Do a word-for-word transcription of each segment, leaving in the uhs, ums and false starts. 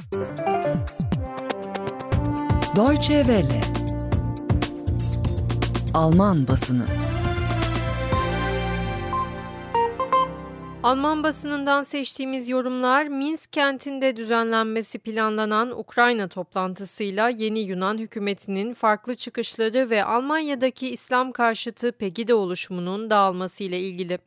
Deutsche Welle. Alman basını. Alman basınından seçtiğimiz yorumlar, Minsk kentinde düzenlenmesi planlanan Ukrayna toplantısıyla yeni Yunan hükümetinin farklı çıkışları ve Almanya'daki İslam karşıtı Pegida oluşumunun dağılması ile ilgili.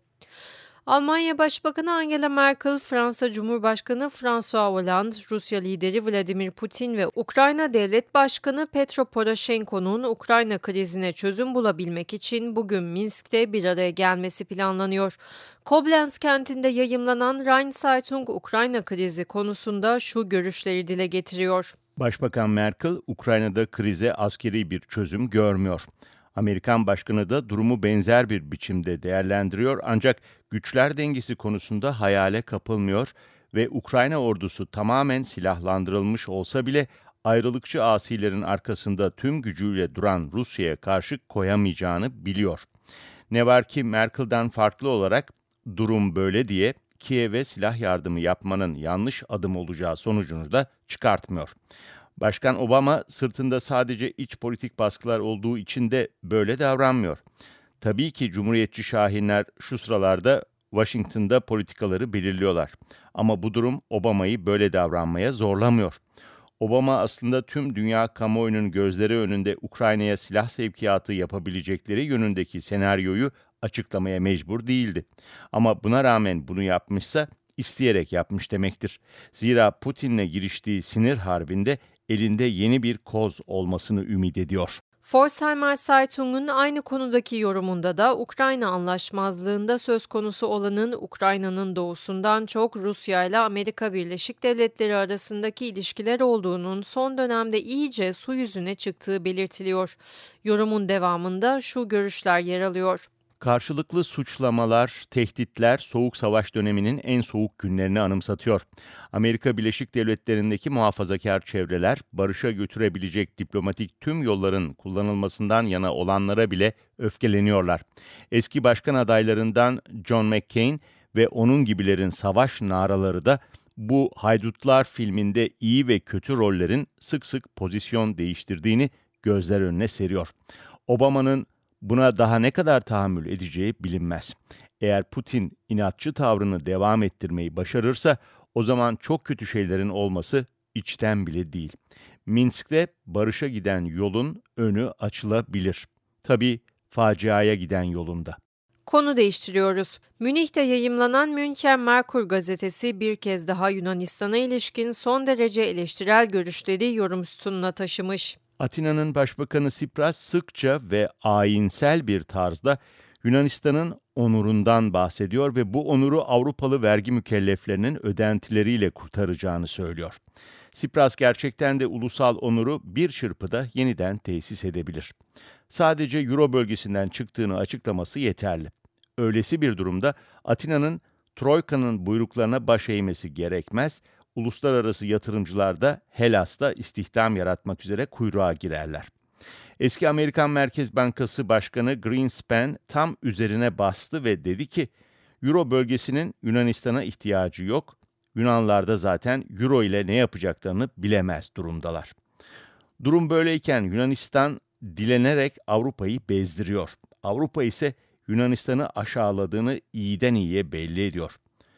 Almanya Başbakanı Angela Merkel, Fransa Cumhurbaşkanı François Hollande, Rusya lideri Vladimir Putin ve Ukrayna Devlet Başkanı Petro Poroshenko'nun Ukrayna krizine çözüm bulabilmek için bugün Minsk'te bir araya gelmesi planlanıyor. Koblenz kentinde yayımlanan Rhein Zeitung Ukrayna krizi konusunda şu görüşleri dile getiriyor. Başbakan Merkel, Ukrayna'da krize askeri bir çözüm görmüyor. Amerikan Başkanı da durumu benzer bir biçimde değerlendiriyor ancak güçler dengesi konusunda hayale kapılmıyor ve Ukrayna ordusu tamamen silahlandırılmış olsa bile ayrılıkçı asilerin arkasında tüm gücüyle duran Rusya'ya karşı koyamayacağını biliyor. Ne var ki Merkel'den farklı olarak durum böyle diye Kiev'e silah yardımı yapmanın yanlış adım olacağı sonucunu da çıkartmıyor. Başkan Obama sırtında sadece iç politik baskılar olduğu için de böyle davranmıyor. Tabii ki Cumhuriyetçi şahinler şu sıralarda Washington'da politikaları belirliyorlar. Ama bu durum Obama'yı böyle davranmaya zorlamıyor. Obama aslında tüm dünya kamuoyunun gözleri önünde Ukrayna'ya silah sevkiyatı yapabilecekleri yönündeki senaryoyu açıklamaya mecbur değildi. Ama buna rağmen bunu yapmışsa isteyerek yapmış demektir. Zira Putin'le giriştiği sinir harbinde elinde yeni bir koz olmasını ümit ediyor. Forsheimer Zeitung'un aynı konudaki yorumunda da Ukrayna anlaşmazlığında söz konusu olanın Ukrayna'nın doğusundan çok Rusya ile Amerika Birleşik Devletleri arasındaki ilişkiler olduğunun son dönemde iyice su yüzüne çıktığı belirtiliyor. Yorumun devamında şu görüşler yer alıyor. Karşılıklı suçlamalar, tehditler Soğuk Savaş döneminin en soğuk günlerini anımsatıyor. Amerika Birleşik Devletleri'ndeki muhafazakar çevreler, barışa götürebilecek diplomatik tüm yolların kullanılmasından yana olanlara bile öfkeleniyorlar. Eski başkan adaylarından John McCain ve onun gibilerin savaş naraları da bu Haydutlar filminde iyi ve kötü rollerin sık sık pozisyon değiştirdiğini gözler önüne seriyor. Obama'nın buna daha ne kadar tahammül edeceği bilinmez. Eğer Putin inatçı tavrını devam ettirmeyi başarırsa o zaman çok kötü şeylerin olması içten bile değil. Minsk'te barışa giden yolun önü açılabilir. Tabii faciaya giden yolunda. Konu değiştiriyoruz. Münih'te yayımlanan München Merkur gazetesi bir kez daha Yunanistan'a ilişkin son derece eleştirel görüşleri yorum sütununa taşımış. Atina'nın Başbakanı Tsipras sıkça ve ayinsel bir tarzda Yunanistan'ın onurundan bahsediyor ve bu onuru Avrupalı vergi mükelleflerinin ödentileriyle kurtaracağını söylüyor. Tsipras gerçekten de ulusal onuru bir çırpıda yeniden tesis edebilir. Sadece Euro bölgesinden çıktığını açıklaması yeterli. Öylesi bir durumda Atina'nın Troika'nın buyruklarına baş eğmesi gerekmez, uluslararası yatırımcılar da Hellas'ta istihdam yaratmak üzere kuyruğa girerler. Eski Amerikan Merkez Bankası Başkanı Greenspan tam üzerine bastı ve dedi ki, Euro bölgesinin Yunanistan'a ihtiyacı yok, Yunanlar da zaten Euro ile ne yapacaklarını bilemez durumdalar. Durum böyleyken Yunanistan dilenerek Avrupa'yı bezdiriyor. Avrupa ise Yunanistan'ı aşağıladığını iyiden iyiye belli ediyor.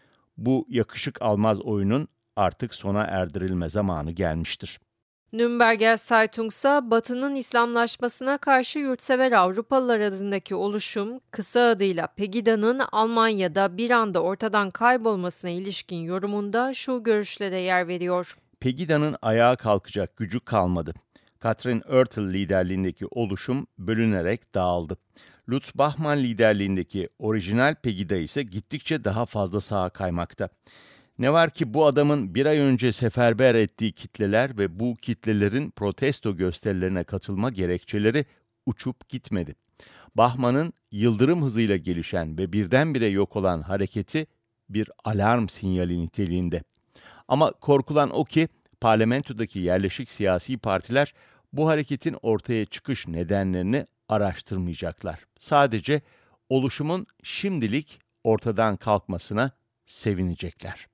Bu yakışık almaz oyunun artık sona erdirilme zamanı gelmiştir. Nürnberger Zeitung ise Batı'nın İslamlaşmasına karşı yurtsever Avrupalılar adındaki oluşum, kısa adıyla Pegida'nın Almanya'da bir anda ortadan kaybolmasına ilişkin yorumunda şu görüşlere yer veriyor. Pegida'nın ayağa kalkacak gücü kalmadı. Katrin Oertel liderliğindeki oluşum bölünerek dağıldı. Lutz Bachmann liderliğindeki orijinal Pegida ise gittikçe daha fazla sağa kaymakta. Ne var ki bu adamın bir ay önce seferber ettiği kitleler ve bu kitlelerin protesto gösterilerine katılma gerekçeleri uçup gitmedi. Bachmann'ın yıldırım hızıyla gelişen ve birdenbire yok olan hareketi bir alarm sinyali niteliğinde. Ama korkulan o ki parlamentodaki yerleşik siyasi partiler bu hareketin ortaya çıkış nedenlerini araştırmayacaklar. Sadece oluşumun şimdilik ortadan kalkmasına sevinecekler.